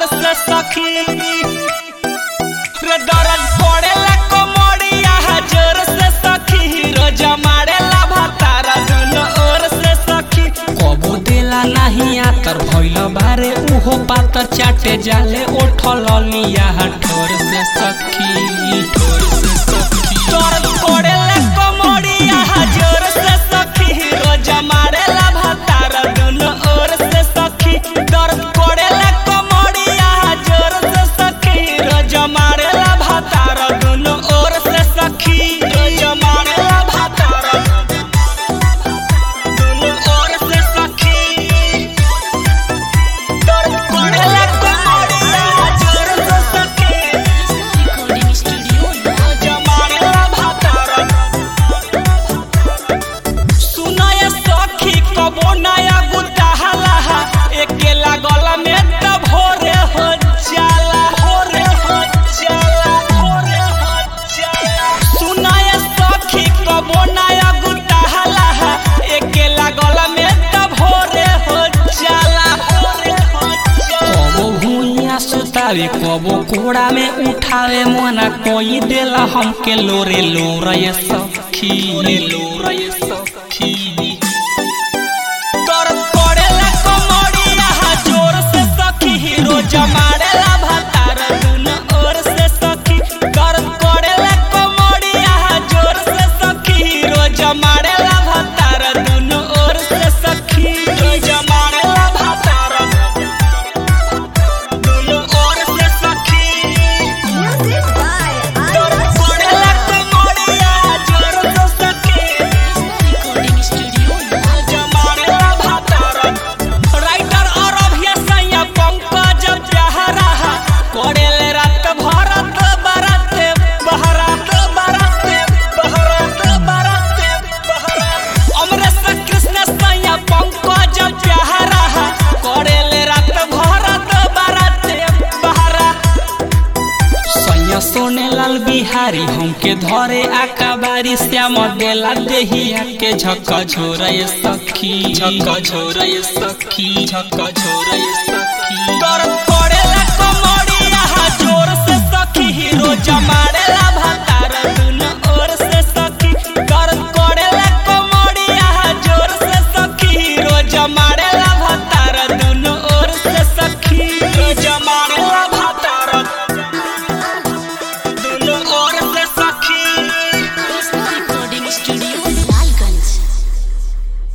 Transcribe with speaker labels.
Speaker 1: से सखी रे दर्द पड़ेला कमरिया जोर से सखी रोज मारेला भातार दुनो ओर से सखी कबो देला नहीं आतर भइल बारे उहो पातर चाटे जाले उठल लिया ठोर से सखी दर्द पड़ेला कमरिया जोर से सखी रोज मारेला भातार दुनो ओर से सखी दर्द पड़ेला कमरिया जोर से सखी रोज मारेला भातार दुनो ओर से सखी रोज मारेला भातार दुनो ओर से सखी दर्द पड़ेला कमरिया जोर से सखी
Speaker 2: रिकॉर्डिंग स्टूडियो
Speaker 1: रोज मारेला भातार सुनाय सखी कबो नया गुताहला एके लागल में त भोरे हो जाला सुनाय सखी कबो नया गुताहला एके लागल में त भोरे हो जाला कबो भुइया सुतावे कबो कोड़ा में उठावे मोना कोई देला हमके लोरे लोरे सखी दर्द पड़ेला कमरिया जोर से सखी रोज मारेला भातार दुनो ओर से सखी दर्द पड़ेला कमरिया जोर से सखी रोज मारेला भातार दुनो ओर से सखी रोज मारेला भातार दुनो ओर से सखी
Speaker 2: म्यूजिक बाय
Speaker 1: दर्द पड़ेला कमरिया जोर से सखी
Speaker 2: रिकॉर्डिंग स्टूडियो
Speaker 1: जमारेला भातार राइटर और अभियसैया पंकज प्यारा करेले रात भरत बराते बहरा अमरेश कृष्ण सैया पंकज प्यारा करेले रात भरत बराते बहरा सैया सोने लाल बिहारी हमके धरे आकाबारी श्याम देला देहिया के झक्का झोरे सखी दर्द पड़ेला कमरिया जोर से सखी रोज मारेला भातार दुनो ओर से सखी दर्द पड़ेला कमरिया जोर से सखी रोज मारेला भातार दुनो ओर से सखी रोज मारे